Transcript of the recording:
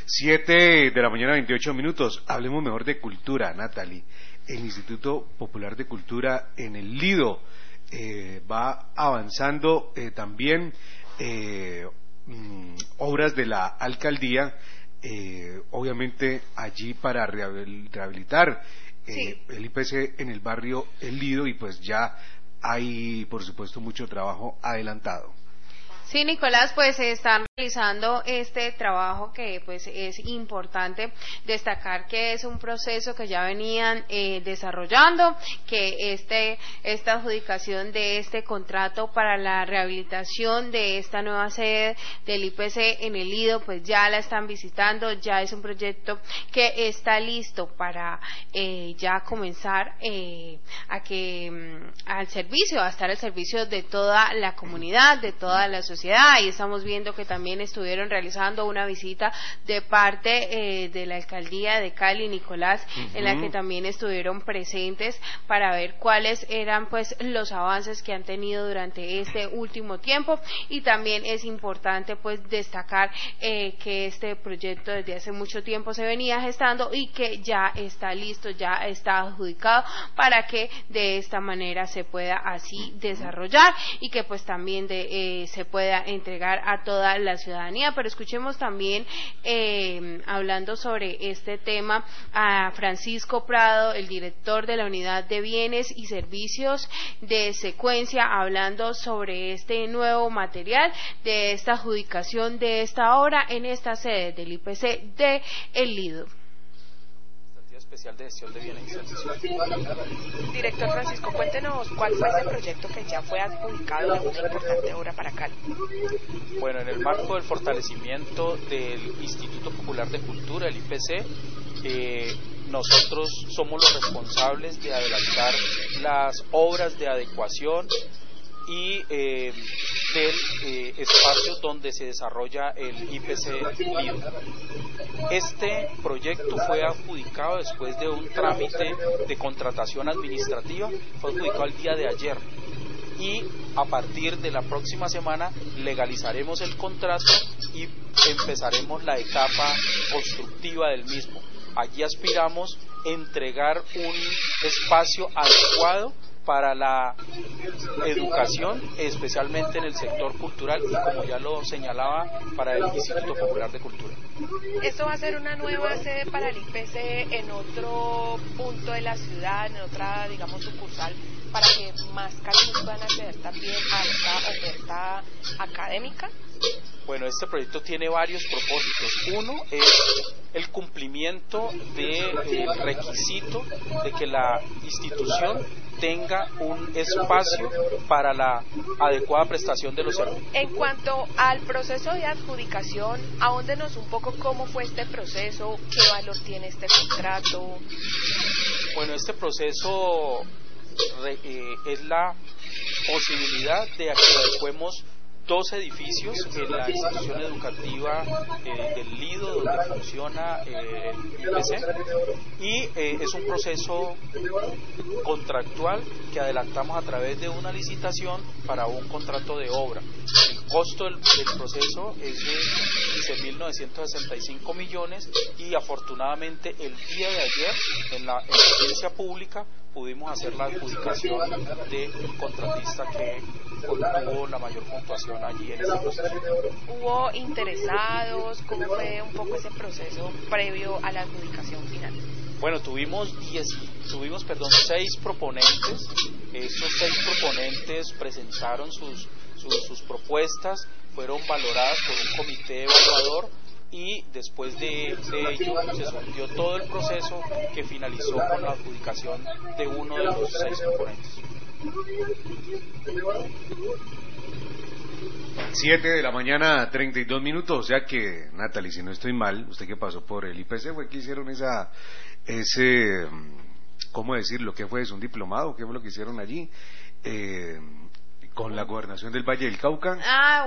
7 de la mañana, 28 minutos. Hablemos mejor de cultura, Natalie. El Instituto Popular de Cultura en el Lido va avanzando también obras de la alcaldía, obviamente allí para rehabilitar el IPC en el barrio El Lido, y pues ya hay, por supuesto, mucho trabajo adelantado. Sí, Nicolás, pues se están realizando este trabajo que pues es importante destacar que es un proceso que ya venían desarrollando, que esta adjudicación de este contrato para la rehabilitación de esta nueva sede del IPC en el Lido, pues ya la están visitando, ya es un proyecto que está listo para ya comenzar a estar al servicio de toda la comunidad, de toda la sociedad. Y estamos viendo que también estuvieron realizando una visita de parte de la alcaldía de Cali, Nicolás, en la que también estuvieron presentes para ver cuáles eran pues los avances que han tenido durante este último tiempo. Y también es importante pues destacar que este proyecto desde hace mucho tiempo se venía gestando y que ya está listo, ya está adjudicado para que de esta manera se pueda así desarrollar y que pues también se pueda entregar a toda la ciudadanía. Pero escuchemos también, hablando sobre este tema, a Francisco Prado, el director de la Unidad de Bienes y Servicios de Secuencia, hablando sobre este nuevo material de esta adjudicación de esta obra en esta sede del IPC de El Lido. Especial de Gestión de Bienes y Servicios. Director Francisco, cuéntenos cuál fue ese proyecto que ya fue adjudicado en una importante obra para Cali. Bueno, en el marco del fortalecimiento del Instituto Popular de Cultura, el IPC, nosotros somos los responsables de adelantar las obras de adecuación y del espacio donde se desarrolla el IPC Lido. Este proyecto fue adjudicado después de un trámite de contratación administrativa, fue adjudicado el día de ayer, y a partir de la próxima semana legalizaremos el contrato y empezaremos la etapa constructiva del mismo. Allí aspiramos a entregar un espacio adecuado para la educación, especialmente en el sector cultural y, como ya lo señalaba, para el Instituto Popular de Cultura. ¿Esto va a ser una nueva sede para el IPC en otro punto de la ciudad, en otra, digamos, sucursal, para que más calientes puedan acceder también a esta oferta académica? Bueno, este proyecto tiene varios propósitos. Uno es el cumplimiento del requisito de que la institución tenga un espacio para la adecuada prestación de los servicios. En cuanto al proceso de adjudicación, ahóndenos un poco cómo fue este proceso, qué valor tiene este contrato. Bueno, este proceso es la posibilidad de que adecuemos 2 edificios en la institución educativa del Lido, donde funciona el IPC, y es un proceso contractual que adelantamos a través de una licitación para un contrato de obra. El costo del proceso es de 15.965 millones y afortunadamente el día de ayer en la audiencia pública pudimos hacer la adjudicación del contratista que obtuvo la mayor puntuación allí en este proceso. ¿Hubo interesados? ¿Cómo fue un poco ese proceso previo a la adjudicación final? Bueno, tuvimos 6 proponentes. Estos 6 proponentes presentaron sus propuestas, fueron valoradas por un comité evaluador y después de ello se surgió todo el proceso que finalizó con la adjudicación de uno de los 6 proponentes. 7 de la mañana, 32 minutos, o sea que, Natalie, si no estoy mal, usted que pasó por el IPC, fue que hicieron ¿cómo decirlo? ¿Qué fue eso? ¿Un diplomado? ¿Qué fue lo que hicieron allí? Con la gobernación del Valle del Cauca.